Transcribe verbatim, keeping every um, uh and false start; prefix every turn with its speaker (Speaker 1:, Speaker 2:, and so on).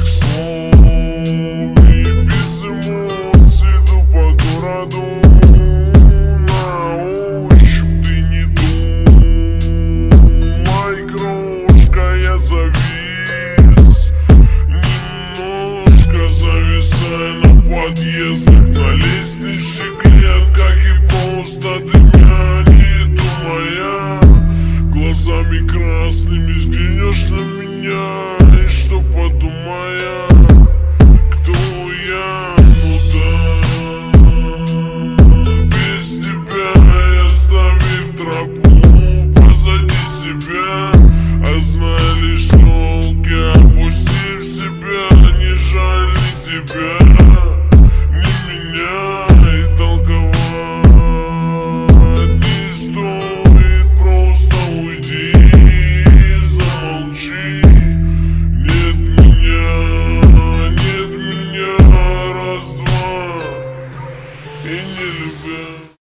Speaker 1: этих слов и без эмоций иду по городу. На ощупь ты не думай, крошка, я завис. Немножко зависаю на подъездах, на лестничных клетках, и просто ты меня не думая. Глазами красными взглянешь на меня, и что подумая, кто я, ну да. Без тебя я, оставив тропу позади себя, а знай лишь толки, опустив себя, не жаль ни тебя, ни меня, и толковать не стоит, просто уйди, замолчи. Нет меня, нет меня, раз-два, и не любя.